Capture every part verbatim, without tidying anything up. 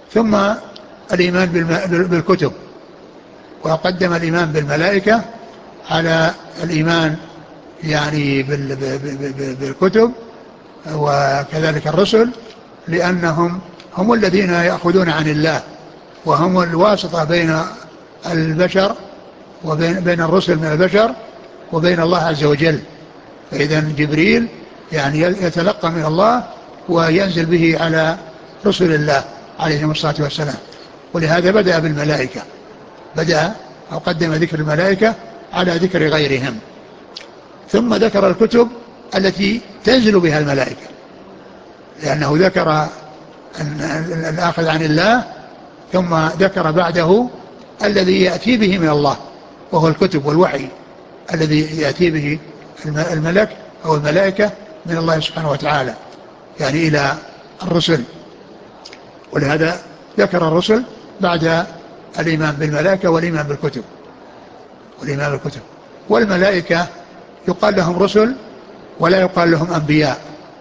ثم الإيمان بالكتب، وقدم الإيمان بالملائكة على الإيمان يعني بالكتب، وكذلك الرسل، لأنهم هم الذين يأخذون عن الله، وهم الواسطة بين البشر وبين بين الرسل من البشر وبين الله عز وجل. فإذا جبريل يعني يتلقى من الله وينزل به على رسل الله عليهم الصلاة والسلام. ولهذا بدأ بالملائكة، بدأ أو قدم ذكر الملائكة على ذكر غيرهم، ثم ذكر الكتب التي تنزل بها الملائكة، لأنه ذكر الآخذ عن الله، ثم ذكر بعده الذي يأتي به من الله، وهو الكتب والوحي الذي يأتي به الملك أو الملائكة من الله سبحانه وتعالى يعني إلى الرسل. ولهذا ذكر الرسل بعد الإيمان بالملائكة والإيمان بالكتب والإيمان بالكتب. والملائكة يقال لهم رسل ولا يقال لهم أنبياء،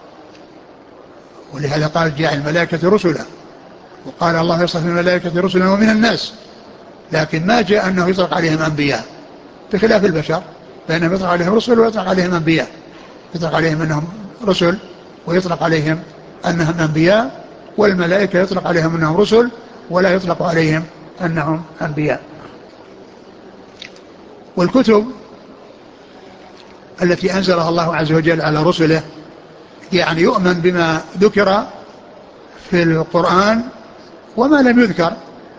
ولهذا قال جاء الملائكة رسلا، وقال الله يصطفي الملائكة رسلا ومن الناس، لكن ما جاء أنه يطلق عليهم أنبياء، بخلاف البشر فإنهم يطلق عليهم رسل ويطلق عليهم أنبياء، يطلق عليهم أنهم رسل ويطلق عليهم أنهم أنبياء، والملائكة يطلق عليهم أنهم رسل ولا يطلق عليهم أنهم أنبياء. والكتب التي أنزلها الله عز وجل على رسله يعني يؤمن بما ذكر في القرآن وما لم يذكر،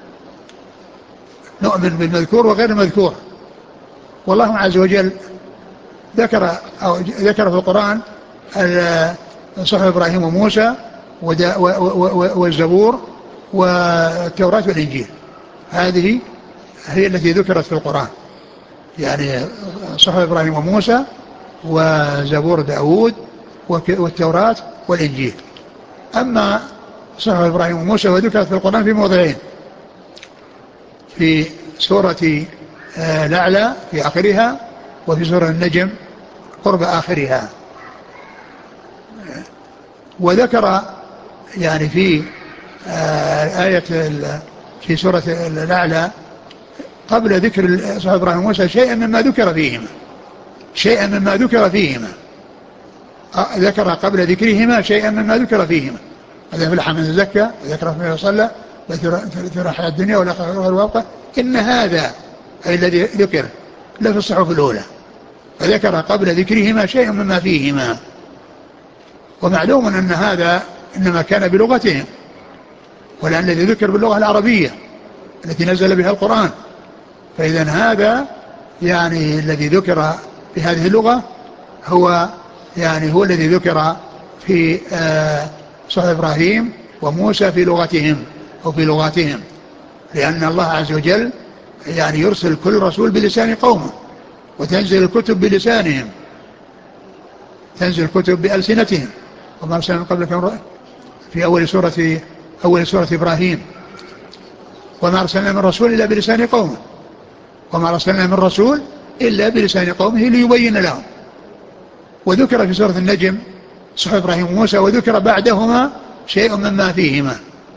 نؤمن بالمذكور وغير المذكور. والله عز وجل ذكر أو ذكر في القرآن صحف إبراهيم وموسى والزبور والتوراة والإنجيل، هذه هي التي ذكرت في القرآن، يعني صحف إبراهيم وموسى وزبور داود والتوراة والإنجيل. أما صحف إبراهيم وموسى وذكرت في القرآن في موضعين، في سورة الأعلى في آخرها، وفي سورة النجم قرب آخرها. وذكر يعني في آية في سورة الأعلى قبل ذكر صحف إبراهيم وموسى شيئا مما ذكر فيهما شيئا مما ذكر فيهما ذكر قبل ذكرهما شيئا مما ذكر فيهما قد أفلح من تزكى وذكر من صلى وذكر حياة الدنيا والآخرة والواقع إن هذا أي الذي ذكر لفي الصحف الأولى، فذكر قبل ذكرهما شيئا مما فيهما. ومعلوم أن هذا إنما كان بلغتهم، ولأن الذي ذكر باللغة العربية التي نزل بها القرآن، فإذا هذا يعني الذي ذكر في هذه اللغة هو يعني هو الذي ذكر في صحف إبراهيم وموسى في لغتهم أو في لغاتهم، لأن الله عز وجل يعني يرسل كل رسول بلسان قومه، وتنزل الكتب بلسانهم، تنزل الكتب بألسنتهم. وما أرسلنا من قبلك في أول سورة أول سورة إبراهيم وما أرسلنا من رسول إلا بلسان قومه وما أرسلنا من رسول إلا بلسان قومه ليبين لهم. وذكر في سورة النجم صحف إبراهيم وموسى، وذكر بعدهما شيء مما فيهما.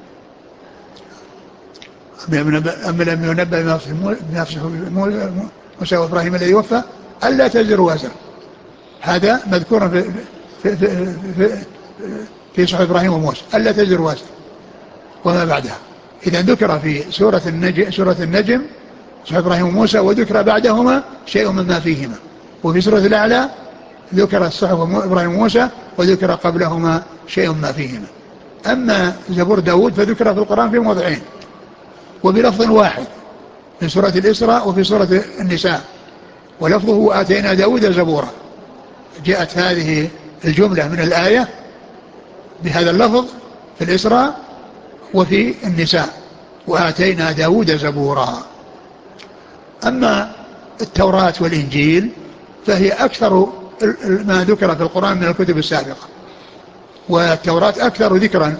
أما لم ينبأ بنفس موسى وإبراهيم الذي وفى ألا تزر وازر، هذا مذكورا في, في, في, في, في صحف إبراهيم وموسى ألا تزر وازر وما بعدها. إذا ذكر في سورة النجم, سورة النجم صحف إبراهيم وموسى، وذكر بعدهما شيء مما فيهما. وفي سورة الأعلى ذكر الصحف إبراهيم وموسى وذكر قبلهما شيء ما فيهما. أما زبور داود فذكر في القرآن في موضعين وبلفظ واحد، في سورة الإسراء وفي سورة النساء، ولفظه آتينا داود زبورا. جاءت هذه الجملة من الآية بهذا اللفظ في الإسراء وفي النساء، وآتينا داود زبورا. أما التوراة والإنجيل فهي أكثر ما ذكر في القرآن من الكتب السابقة، والتوراة أكثر ذكرا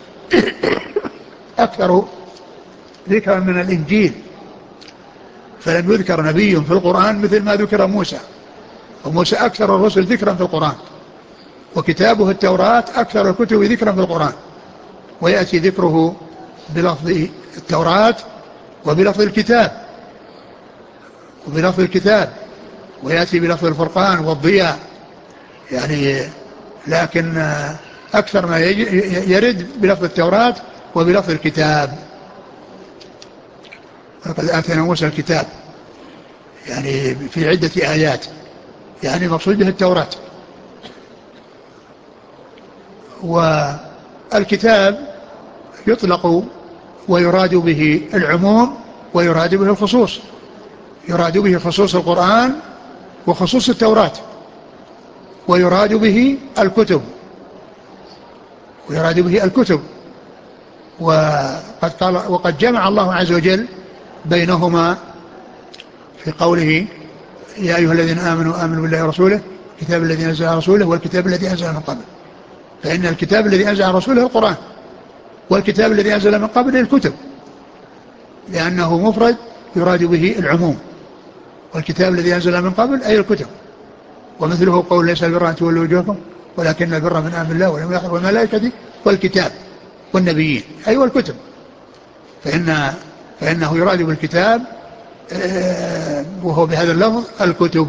أكثر ذكرا من الإنجيل، فلم يذكر نبي في القرآن مثل ما ذكر موسى، وموسى أكثر الرسل ذكرا في القرآن، وكتابه التوراة أكثر الكتب ذكرا في القرآن، ويأتي ذكره بلفظ التوراة وبلفظ الكتاب وبلفظ الكتاب ويأتي بلفظ الفرقان والضياء يعني، لكن أكثر ما يرد بلفظ التوراة وبلفظ الكتاب. لقد آتينا موسى الكتاب يعني في عدة آيات، يعني مقصود به التوراة. والكتاب يطلق ويراد به العموم ويراد به الخصوص، يراد به خصوص القرآن وخصوص التوراة، ويراد به الكتب ويراد به الكتب وقد قال وقد جمع الله عز وجل بينهما في قوله يا أيها الذين آمنوا آمنوا بالله ورسوله الكتاب الذي أنزل على رسوله والكتاب الذي أنزل من قبل. فإن الكتاب الذي أنزل على رسوله القرآن، والكتاب الذي أنزل من قبل الكتب، لأنه مفرد يراد به العموم، والكتاب الذي أنزل من قبل أي الكتب. ومثله قول ليس البر أن تولوا وجوهكم ولكن البر من آمن الله واليوم الآخر والملائكة والكتاب والنبيين أي والكتب. فإن فإنه يراد بالكتاب وهو بهذا اللفظ الكتب.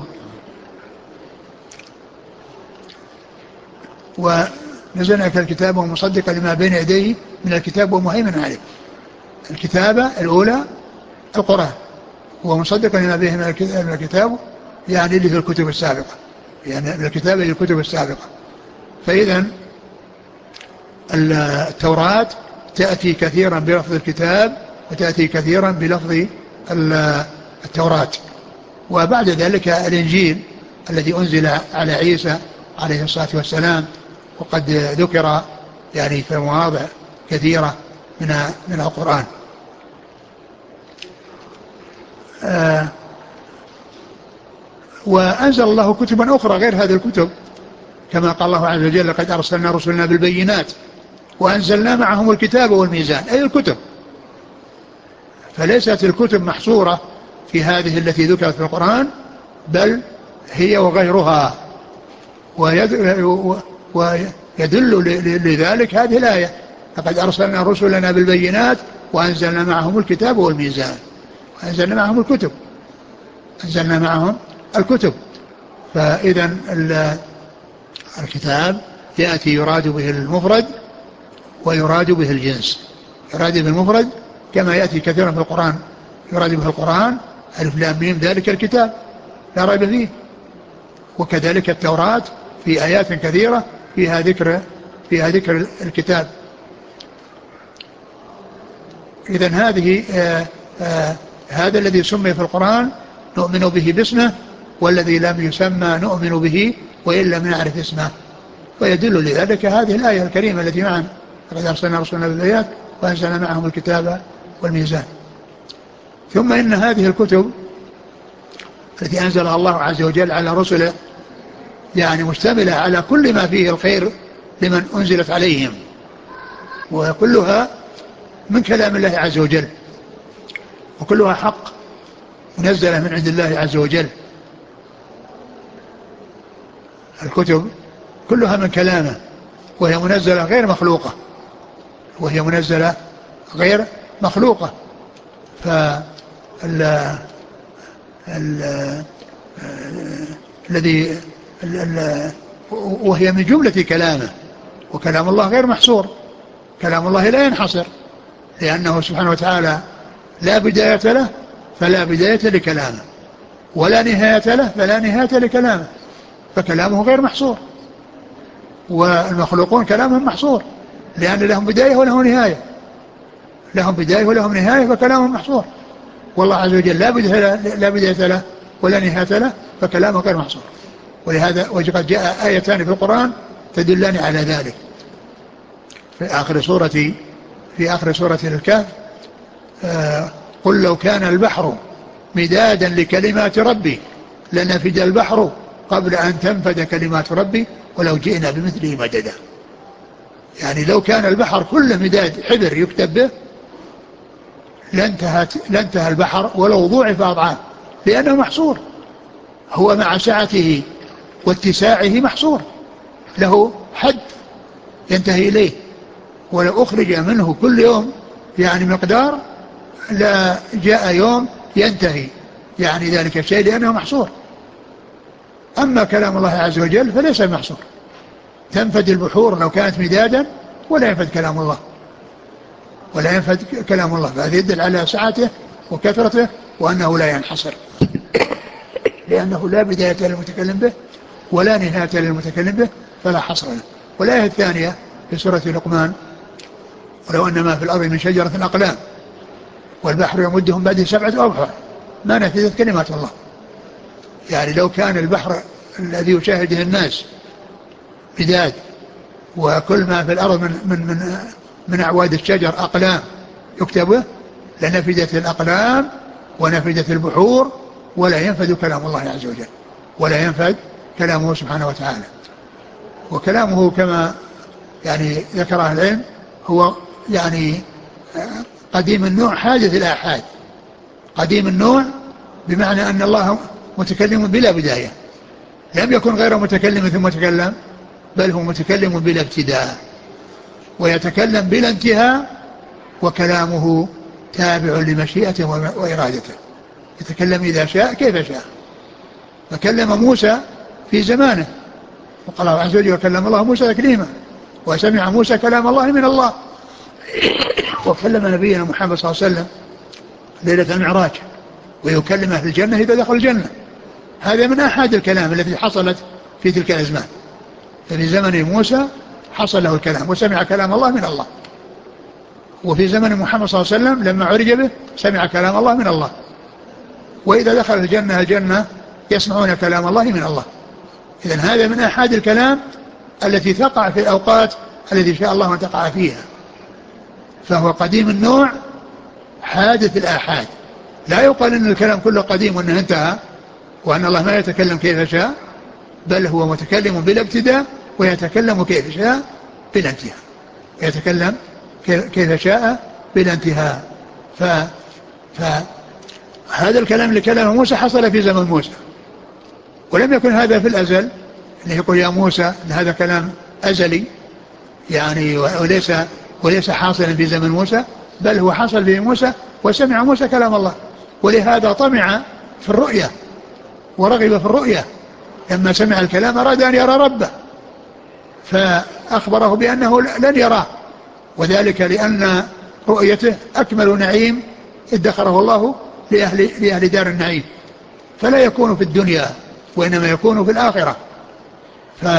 ونزلنا الكتاب ومصدقا لما بين يديه من الكتاب ومهيمنا عليه. الكتابة الأولى القرآن، ومصدقا لما بين من الكتاب يعني اللي في الكتب السابقة، يعني الكتابة للكتب السابقة. فإذا التوراة تأتي كثيرا بلفظ الكتاب وتأتي كثيرا بلفظ التوراة. وبعد ذلك الإنجيل الذي أنزل على عيسى عليه الصلاة والسلام، وقد ذكر يعني في مواضع كثيرة من من القرآن. آه وأنزل الله كتبا أخرى غير هذه الكتب، كما قال الله عز وجل لقد أرسلنا رسلنا بالبينات وأنزلنا معهم الكتاب والميزان أي الكتب. فليست الكتب محصورة في هذه التي ذكرت في القرآن، بل هي وغيرها. ويدل لذلك هذه الآية لقد أرسلنا رسلنا بالبينات وأنزلنا معهم الكتاب والميزان، وأنزلنا معهم الكتب أنزلنا معهم الكتب. فإذا الكتاب يأتي يراد به المفرد ويراد به الجنس. يراد به المفرد كما يأتي كثيرا في القرآن، يراد به القرآن ألف لام ميم ذلك الكتاب لا ريب فيه. وكذلك التوراة في آيات كثيرة فيها ذكر فيها ذكر الكتاب. إذن هذه آآ آآ هذا الذي سمي في القرآن نؤمن به باسمه، والذي لم يسمى نؤمن به وإن لم نعرف اسمه. ويدل لذلك هذه الآية الكريمة التي معنا لقد أرسلنا رسلنا بالبينات وأنزلنا معهم الكتاب والميزان. ثم إن هذه الكتب التي أنزلها الله عز وجل على رسله يعني مشتملة على كل ما فيه الخير لمن أنزلت عليهم، وكلها من كلام الله عز وجل، وكلها حق منزلة من عند الله عز وجل. الكتب كلها من كلامه، وهي منزلة غير مخلوقة وهي منزلة غير مخلوقة. فال الذي وهي من جملة كلامه، وكلام الله غير محصور، كلام الله لا ينحصر، لأنه سبحانه وتعالى لا بداية له فلا بداية لكلامه، ولا نهاية له فلا نهاية لكلامه، فكلامه غير محصور. والمخلوقون كلامهم محصور، لأن لهم بداية ولهم نهاية، لهم بداية ولهم نهاية فكلامهم محصور. والله عز وجل لا بداية له, لا بداية له ولا نهاية له فكلامه غير محصور. ولهذا وقد جاء آيتان في القرآن تدلان على ذلك. في آخر سورة في آخر سورة الكهف آه قل لو كان البحر مدادا لكلمات ربي لنفد البحر قبل أن تنفد كلمات ربي ولو جئنا بمثله مددا. يعني لو كان البحر كله مداد حبر يكتب به لانتهى البحر ولو ضوعف أضعاف، لأنه محصور، هو مع سعته واتساعه محصور، له حد ينتهي إليه. ولو أخرج منه كل يوم يعني مقدار لا جاء يوم ينتهي يعني ذلك الشيء لأنه محصور. أما كلام الله عز وجل فليس محصور، تنفد البحور لو كانت مدادا ولا ينفد كلام الله، ولا ينفد كلام الله، فهذا يدل على سعته وكثرته وأنه لا ينحصر، لأنه لا بداية للمتكلم به ولا نهاية للمتكلم به فلا حصر له. والآية الثانية في سورة لقمان: ولو أن ما في الأرض من شجرة أقلام والبحر يمدهم بعده سبعة أبحر ما نفذت كلمات الله. يعني لو كان البحر الذي يشاهده الناس بداد وكل ما في الأرض من, من, من, من أعواد الشجر أقلام يكتبه لنفدت الأقلام ونفدت البحور ولا ينفد كلام الله عز وجل، ولا ينفد كلامه سبحانه وتعالى. وكلامه كما يعني ذكر أهل العلم هو يعني قديم النوع حادث الآحاد. قديم النوع بمعنى أن الله متكلم بلا بداية، لم يكن غير متكلم ثم تكلم، بل هو متكلم بلا ابتداء ويتكلم بلا انتهاء، وكلامه تابع لمشيئته وإرادته، يتكلم إذا شاء كيف شاء. فكلم موسى في زمانه وقال الله عز وجل: وكلم الله موسى تكليما، وسمع موسى كلام الله من الله. وكلم نبينا محمد صلى الله عليه وسلم ليلة المعراج ويكلم أهل الجنة إذا دخل الجنة. هذا من أحد الكلام التي حصلت في تلك الأزمان. ففي زمن موسى حصل له الكلام وسمع كلام الله من الله، وفي زمن محمد صلى الله عليه وسلم لما عرج به سمع كلام الله من الله، وإذا دخل الجنة الجنة يسمعون كلام الله من الله. إذن هذا من أحد الكلام التي تقع في الأوقات التي شاء الله أن تقع فيها، فهو قديم النوع حادث الآحاد. لا يقال أن الكلام كله قديم وأنه انتهى وأن الله ما يتكلم كيف شاء، بل هو متكلم بلا ابتداء ويتكلم كيف شاء بلا انتهاء، يتكلم كيف شاء بلا انتهاء. ف... فهذا الكلام اللي كلمه موسى حصل في زمن موسى، ولم يكن هذا في الأزل اللي يقول يا موسى إن هذا كلام أزلي يعني وليس وليس حاصلا في زمن موسى، بل هو حصل في موسى وسمع موسى كلام الله، ولهذا طمع في الرؤية ورغب في الرؤية. لما سمع الكلام أراد أن يرى ربه فأخبره بأنه لن يراه، وذلك لأن رؤيته أكمل نعيم ادخره الله لأهل, لأهل دار النعيم، فلا يكون في الدنيا وإنما يكون في الآخرة. ف...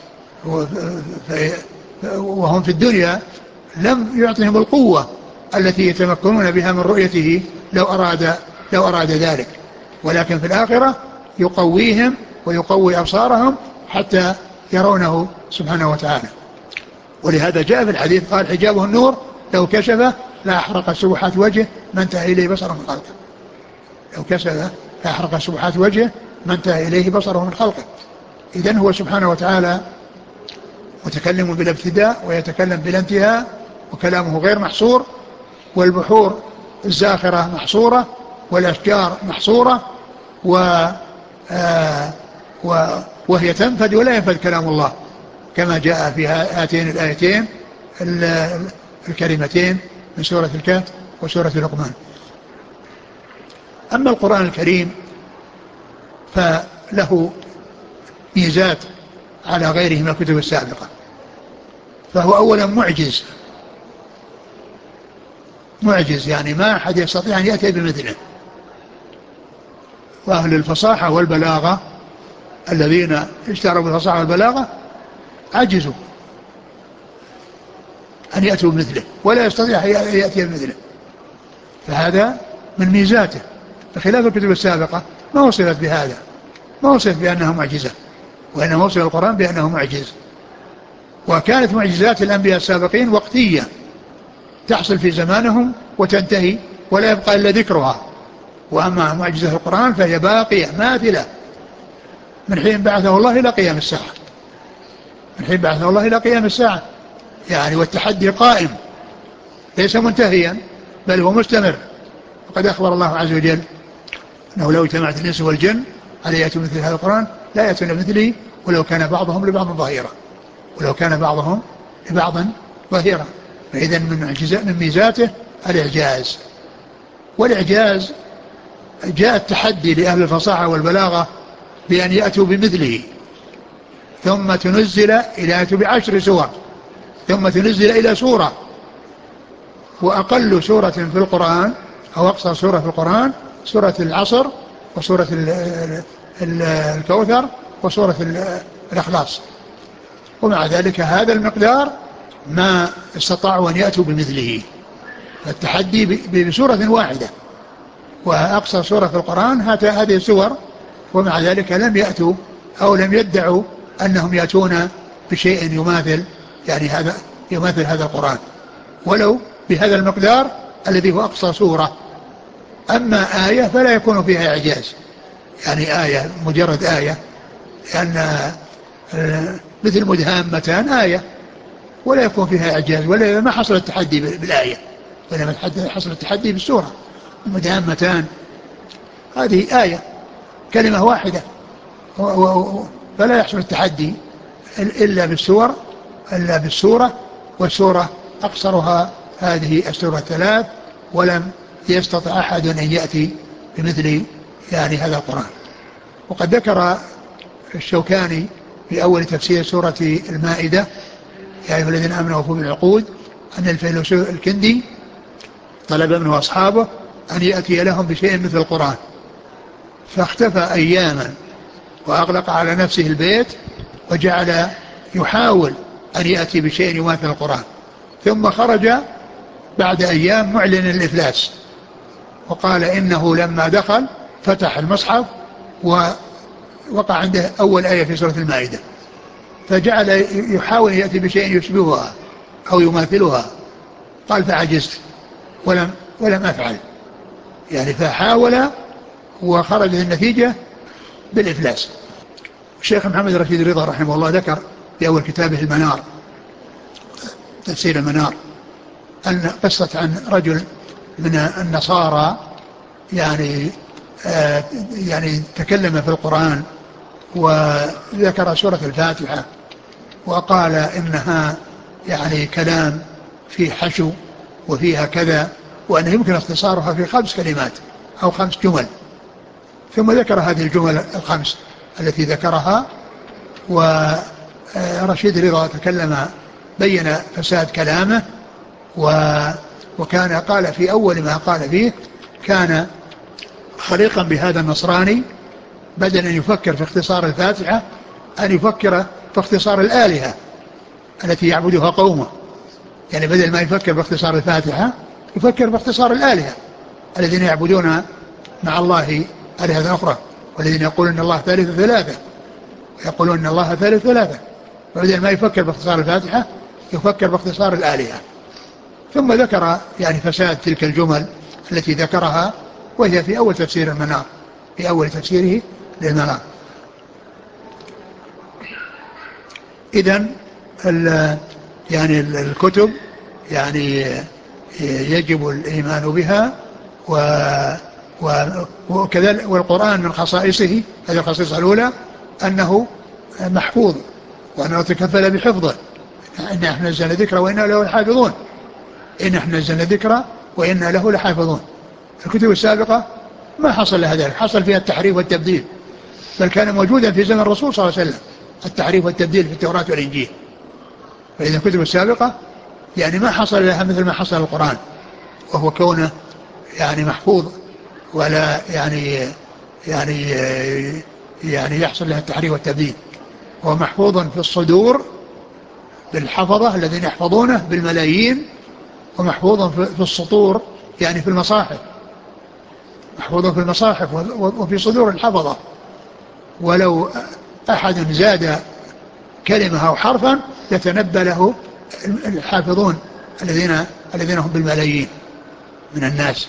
وهم في الدنيا لم يعطهم القوة التي يتمكنون بها من رؤيته لو أراد, لو أراد ذلك، ولكن في الآخرة يقويهم ويقوي أبصارهم حتى يرونه سبحانه وتعالى. ولهذا جاء في الحديث قال حجابه النور لو كشفه لأحرق سبحات وجهه ما انتهى إليه بصره من خلقه. لو كشفه لأحرق سبحات وجهه ما انتهى إليه بصره من خلقه. إذن هو سبحانه وتعالى متكلم بلا ابتداء ويتكلم بلا انتهاء، وكلامه غير محصور، والبحور الزاخرة محصورة والأشجار محصورة و آه و وهي تنفد ولا ينفد كلام الله كما جاء في هاتين الآيتين الكريمتين من سورة الكهف وسورة لقمان. أما القرآن الكريم فله ميزات على غيره من الكتب السابقة، فهو أولا معجز معجز يعني ما أحد يستطيع أن يأتي بمثله. وأهل الفصاحة والبلاغة الذين اشتروا بالفصاحة والبلاغة عجزوا أن يأتوا بمثله ولا يستطيع أن يأتي بمثله، فهذا من ميزاته، بخلاف الكتب السابقة ما وصلت بهذا، ما وصلت بأنها معجزة، وإنما وصل القرآن بأنه معجز. وكانت معجزات الأنبياء السابقين وقتية تحصل في زمانهم وتنتهي ولا يبقى إلا ذكرها، وأما معجزة القرآن فهي باقية ماثلة من حين بعثه الله إلى قيام الساعة، من حين بعثه الله إلى قيام الساعة يعني، والتحدي قائم ليس منتهيا بل هو مستمر. وقد أخبر الله عز وجل أنه لو اجتمعت الإنس والجن على يأتوا مثل هذا القرآن لا يأتون مثله ولو كان بعضهم لبعض ظهيرا، ولو كان بعضهم لبعض ظهيرا. فإذا من من ميزاته الإعجاز. والإعجاز جاء التحدي لأهل الفصاحة والبلاغة بأن يأتوا بمثله، ثم تنزل إلى يأتوا بعشر سور، ثم تنزل إلى سورة، وأقل سورة في القرآن أو أقصر سورة في القرآن سورة العصر وسورة الكوثر وسورة الإخلاص، ومع ذلك هذا المقدار ما استطاعوا أن يأتوا بمثله. التحدي بسورة واحدة، وأقصر سورة في القرآن هذه السور، ومع ذلك لم يأتوا أو لم يدعوا أنهم يأتون بشيء يماثل يعني هذا يماثل هذا القرآن ولو بهذا المقدار الذي هو أقصى سورة. أما آية فلا يكون فيها إعجاز، يعني آية مجرد آية، لأن مثل مدهامتان آية ولا يكون فيها إعجاز، ولا ما حصل التحدي بالآية، وإنما حصل التحدي بالسورة. مدهامتان هذه آية كلمة واحدة، فلا يحصل التحدي إلا بالسور إلا بالسورة، والسورة أقصرها هذه السورة ثلاث، ولم يستطع أحد أن يأتي بمثل يعني هذا القرآن. وقد ذكر الشوكاني في أول تفسير سورة المائدة يا أيها الذين آمنوا أوفوا بالعقود أن الفيلسوف الكندي طلب منه أصحابه أن يأتي لهم بشيء مثل القرآن، فاختفى أياما وأغلق على نفسه البيت وجعل يحاول أن يأتي بشيء يماثل القرآن، ثم خرج بعد أيام معلن الإفلاس، وقال إنه لما دخل فتح المصحف ووقع عنده أول آية في سورة المائدة، فجعل يحاول يأتي بشيء يشبهها أو يماثلها، قال فعجزت ولم, ولم أفعل، يعني فحاول وخرجت النتيجة بالإفلاس. الشيخ محمد رشيد رضا رحمه الله ذكر في أول كتابه المنار تفسير المنار أن قصة عن رجل من النصارى يعني آه يعني تكلم في القرآن وذكر سورة الفاتحة وقال إنها يعني كلام في حشو وفيها كذا، وأنه يمكن اختصارها في خمس كلمات أو خمس جمل، ثم ذكر هذه الجمل الخمس التي ذكرها. ورشيد رضا تكلم بين فساد كلامه، وكان قال في أول ما قال فيه كان خليقا بهذا النصراني، بدل أن يفكر في اختصار الفاتحة أن يفكر في اختصار الآلهة التي يعبدها قومه، يعني بدل ما يفكر باختصار الفاتحة يفكر باختصار الآلهة الذين يعبدون مع الله آلهة أخرى، والذين يقولون أن الله ثالث ثلاثة ويقولون أن الله ثالث ثلاثة، بدل ما يفكر باختصار الفاتحة يفكر باختصار الآلهة. ثم ذكر يعني فساد تلك الجمل التي ذكرها، وهي في أول تفسير المنار في أول تفسيره للمنار. إذن يعني الكتب يعني يجب الإيمان بها، وكذلك والقرآن من خصائصه هذه الخصيصة الأولى أنه محفوظ وأنه تكفل بحفظه، إن احنا نزلنا ذكر وإنا له لحافظون إن احنا نزلنا ذكر وإنا له لحافظون. الكتب السابقة ما حصل لها ذلك، حصل فيها التحريف والتبديل، بل كان موجودا في زمن الرسول صلى الله عليه وسلم التحريف والتبديل في التوراة والإنجيل. فإذا الكتب السابقة يعني ما حصل لها مثل ما حصل القرآن، وهو كونه يعني محفوظ ولا يعني يعني يعني يحصل لها التحريف والتبديل. هو محفوظ في الصدور بالحفظة الذين يحفظونه بالملايين، ومحفوظ في السطور يعني في المصاحف، محفوظ في المصاحف وفي صدور الحفظة، ولو أحد زاد كلمة أو حرفا يتنبى له الحافظون الذين الذين هم بالملايين من الناس.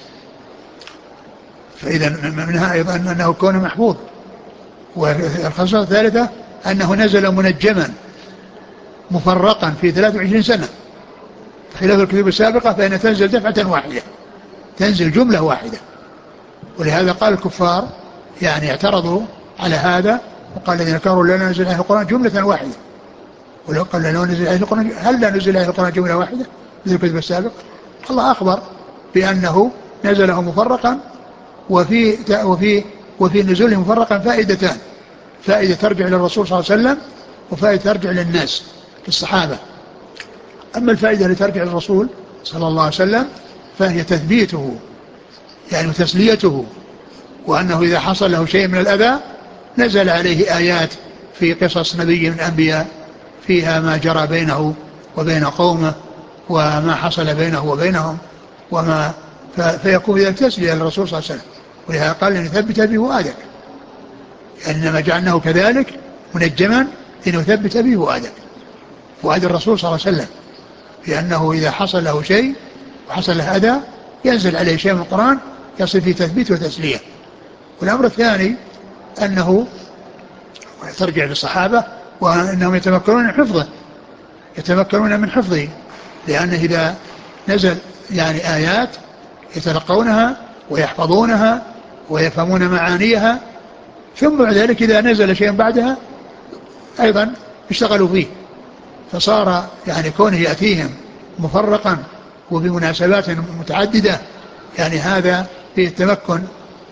فإذا منها أيضا أنه كون محفوظ. والخصوصة الثالثة أنه نزل منجما مفرقا في ثلاث وعشرين سنة، خلاف الكتب السابقة فإنها تنزل دفعة واحدة، تنزل جملة واحدة. ولهذا قال الكفار يعني اعترضوا على هذا، وقال الذين كفروا لا ننزل عليه القرآن جملة واحدة، ولو قال لا ننزل عليه القرآن هل لا ننزل عليه القرآن جملة واحدة مثل الكتب السابقة؟ الله أخبر بأنه نزله مفرقا، وفي وفي وفي نزوله مفرقا فائدتان: فائدة ترجع للرسول صلى الله عليه وسلم، وفائدة ترجع للناس للصحابة. أما الفائدة التي ترجع للرسول صلى الله عليه وسلم فهي تثبيته يعني وتسليته، وأنه إذا حصل له شيء من الأذى نزل عليه آيات في قصص نبي من الأنبياء فيها ما جرى بينه وبين قومه وما حصل بينه وبينهم وما فيكون ذلك تسلية للرسول صلى الله عليه وسلم. ولهذا قال لنثبت به فؤادك، يعني إنما جعلناه كذلك منجما لنثبت به فؤادك، فؤاد الرسول صلى الله عليه وسلم، لأنه إذا حصل له شيء وحصل له أذى ينزل عليه شيء من القرآن يصل فيه تثبيت وتسلية. والأمر الثاني أنه ترجع للصحابة وأنهم يتمكنون من حفظه يتمكنون من حفظه لأنه إذا نزل يعني آيات يتلقونها ويحفظونها ويفهمون معانيها، ثم بعد ذلك إذا نزل شيء بعدها أيضا اشتغلوا فيه، فصار يعني كونه يأتيهم مفرقا وبمناسبات متعددة يعني هذا فيه التمكن.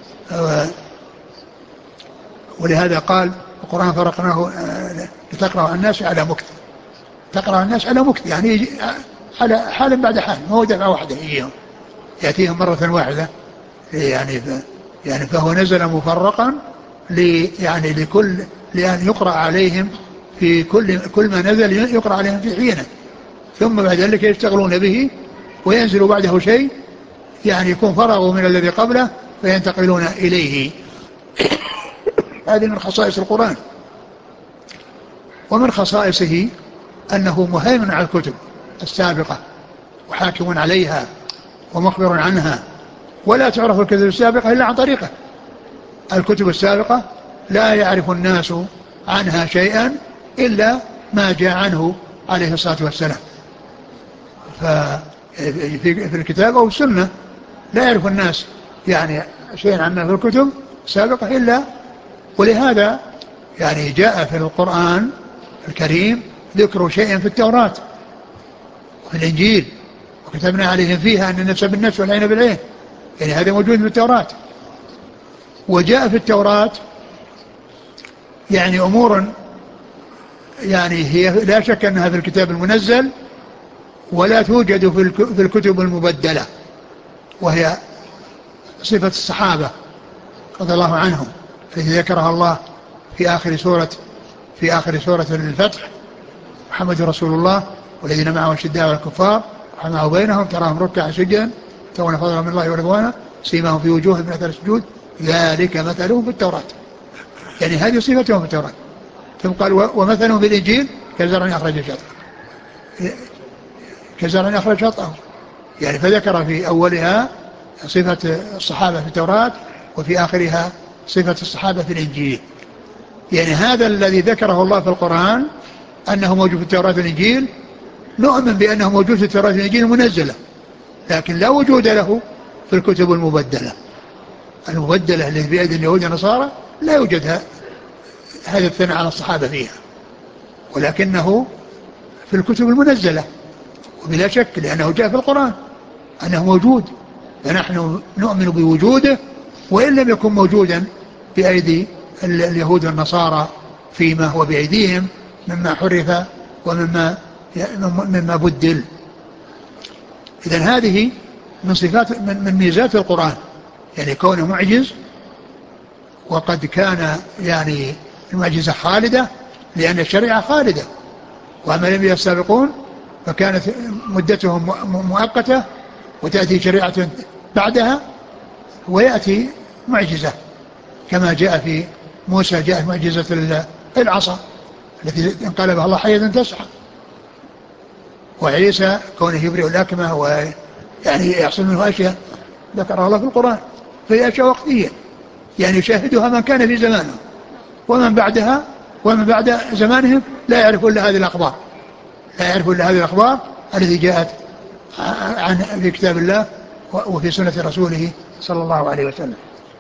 ولهذا قال القرآن فرقناه لتقرأ على الناس على مكث، تقرأ على الناس على مكث يعني على حال بعد حال، ما هو دفعة واحدة إياهم يأتيهم مرة واحدة يعني يعني فهو نزل مفرقا لي يعني لكل لأن يقرأ عليهم في كل كل ما نزل يقرأ عليهم في حينه، ثم بعد ذلك يشتغلون به وينزل بعده شيء يعني يكون فرغوا من الذي قبله فينتقلون إليه. هذه من خصائص القرآن. ومن خصائصه أنه مهيمن على الكتب السابقة وحاكم عليها ومخبر عنها، ولا تعرف الكتب السابقة إلا عن طريقه. الكتب السابقة لا يعرف الناس عنها شيئا إلا ما جاء عنه عليه الصلاة والسلام. ففي الكتاب أو السنة لا يعرف الناس يعني شيئا عنها في الكتب السابقة إلا، ولهذا يعني جاء في القرآن الكريم ذكر شيء في التوراة وفي الإنجيل وكتبنا عليهم فيها أن النفس بالنفس والعين بالعين، يعني هذا موجود في التوراة. وجاء في التوراة يعني أمور يعني هي لا شك أنها في الكتاب المنزل ولا توجد في الكتب المبدلة، وهي صفة الصحابة رضي الله عنهم التي ذكرها الله في آخر سورة في آخر سورة الفتح: محمد رسول الله والذين معه الشداء والكفار رحماء بينهم تراهم ركعا سجدا يبتغون فضلا من الله ورضوانه سيماهم في وجوههم من أثر السجود ذلك مثلهم في التوراة، يعني هذه صفتهم في التوراة. ثم قال ومثلهم في الإنجيل كزرع أخرج شطأه كزرع أخرج شطأه يعني فذكر في أولها صفة الصحابة في التوراة وفي آخرها صفة الصحابة في الإنجيل. يعني هذا الذي ذكره الله في القرآن أنه موجود في التوراة والإنجيل نؤمن بأنه موجود في التوراة والإنجيل المنزلة، لكن لا وجود له في الكتب المبدلة المبدلة التي بأيدي اليهود والنصارى، لا يوجد هذا الثناء على الصحابة فيها، ولكنه في الكتب المنزلة وبلا شك لأنه جاء في القرآن أنه موجود، فنحن نؤمن بوجوده وإن لم يكن موجودا بأيدي اليهود والنصارى فيما هو بأيديهم مما حرف ومما مما بدل. إذن هذه من صفات من, من ميزات القرآن، يعني كونه معجز، وقد كان يعني المعجزة خالدة لأن الشريعة خالدة، وأما الذين السابقون فكانت مدتهم مؤقتة وتأتي شريعة بعدها ويأتي معجزة كما جاء في موسى جاءت معجزة العصا التي انقلبها الله حية تسعى، وعيسى كونه يبرئ الأكمه ويعني يحصل منه أشياء ذكرها الله في القرآن، فهي أشياء وقتية يعني يشاهدها من كان في زمانه، ومن بعدها ومن بعد زمانهم لا يعرف إلا هذه الأخبار لا يعرف إلا هذه الأخبار التي جاءت عن في كتاب الله وفي سنة رسوله صلى الله عليه وسلم.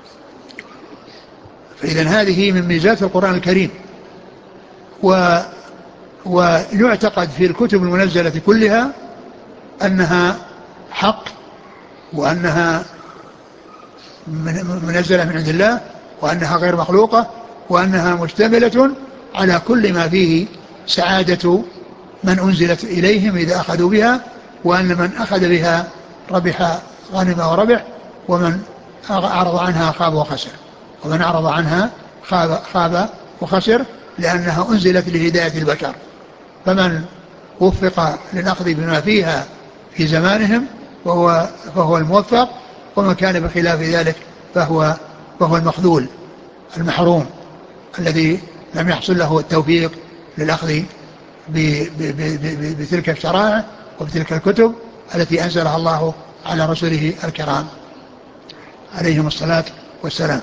فإذن هذه من ميزات القرآن الكريم. و ويعتقد في الكتب المنزلة كلها أنها حق وأنها منزلة من عند الله، وأنها غير مخلوقة، وأنها مشتملة على كل ما فيه سعادة من أنزلت إليهم إذا أخذوا بها، وأن من أخذ بها ربح غنم وربح، ومن أعرض عنها خاب وخسر، ومن أعرض عنها خاب, خاب وخسر، لأنها أنزلت لهداية البشر. فمن وفق للأخذ بما فيها في زمانهم فهو, فهو الموفق، ومن كان بخلاف ذلك فهو, فهو المخذول المحروم الذي لم يحصل له التوفيق للأخذ بتلك الشرائع وبتلك الكتب التي أنزلها الله على رسوله الكرام عليهم الصلاة والسلام.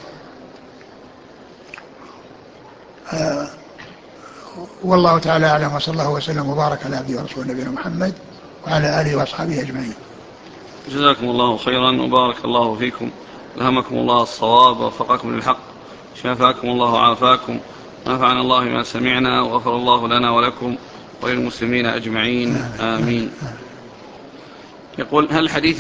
آه والله تعالى أعلم، وصلى الله وسلم وبارك على عبده ورسوله نبينا محمد وعلى آله وأصحابه أجمعين. جزاكم الله خيرا وبارك الله فيكم، ألهمكم الله الصواب ووفقكم للحق، شافاكم الله وعافاكم، ونفعنا الله ما سمعنا، وغفر الله لنا ولكم وللمسلمين أجمعين، آمين. يقول: هل حديث